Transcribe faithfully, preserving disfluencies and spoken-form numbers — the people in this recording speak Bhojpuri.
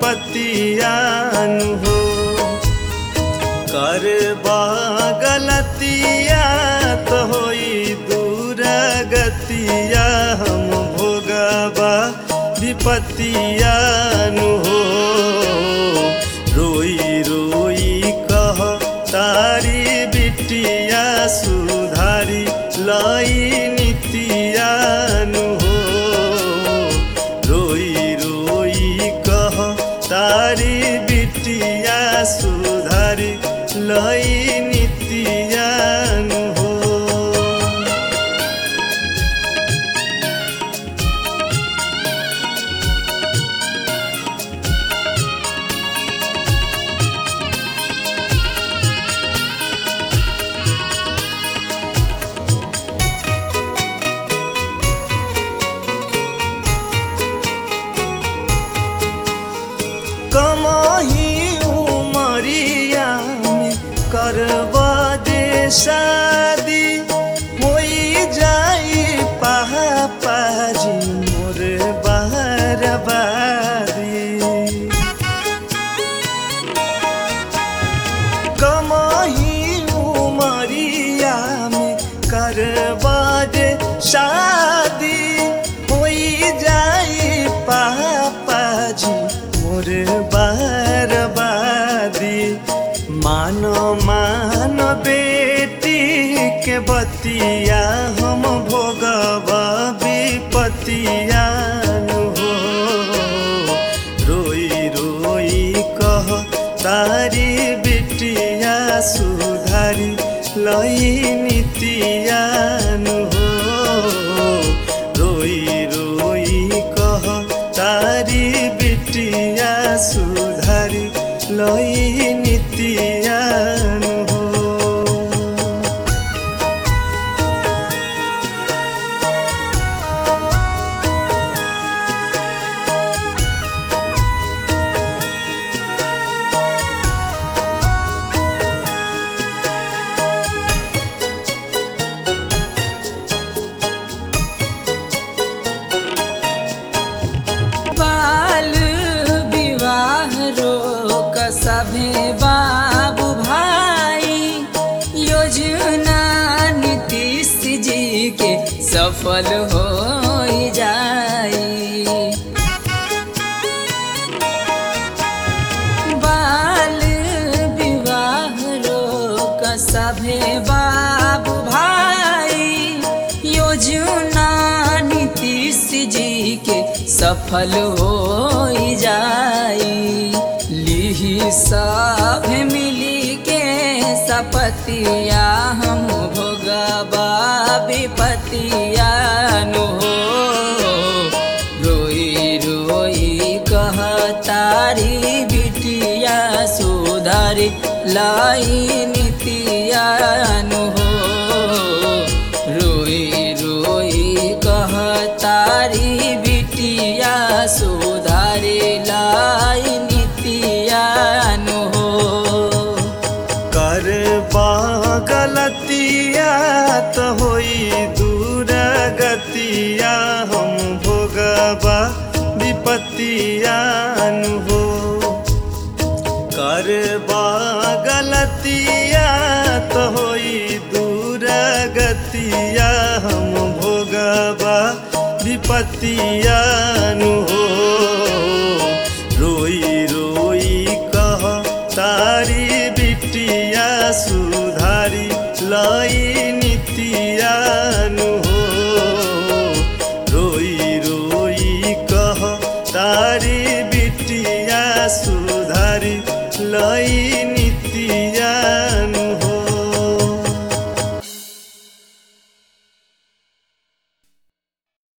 विपतियानु हो। करबा गलतिया तो होई दुरागतिया हम भोगबा विपतियानु हो। रोई रोई कह तारी बिटिया सुधारी लाई नीतियानु हो। रोई रोई कह तारी बिटिया सुधारी लाई नीतियानु हो। कमाही उमरिया में करबा दे शादी होई जाई पाजी मोर बहरबादी। कमाही उमरिया में करबा दे शादी होई जाई पाजी मोर बहरबादी। मानो मान बेटी के बतिया हम भोगबा विपतियानु हो। रोई रोई कह तारी बिटिया सुधारी लाई नीतियानु हो। रोई रोई कह तारी बिटिया सुधारी लाई नीतियानु हो। सभे बाबू भाई योजना नीतीश जी के सफल हो जाई। बाल विवाह रोक सभे बाबू भाई योजना नीतीश जी के सफल हो जाई। सब मिली के सपतिया हम भोगबा विपतियानु हो। रोई रोई कह तारी बिटिया सुधारी लाई नीतियानु हो। रोई रोई कह तारी बिटिया सुधारी लाई नीतियानु हो। करबा गलतिया तो होई दुरागतिया हम भोगबा विपतियानु हो। करबा गलतिया तो होई दुरागतिया हम भोगबा विपतियानु हो। रोई रोई कह तारी बिटिया सुधारी लाई नीतियानु हो। रोई रोई कह तारी बिटिया सुधारी लाई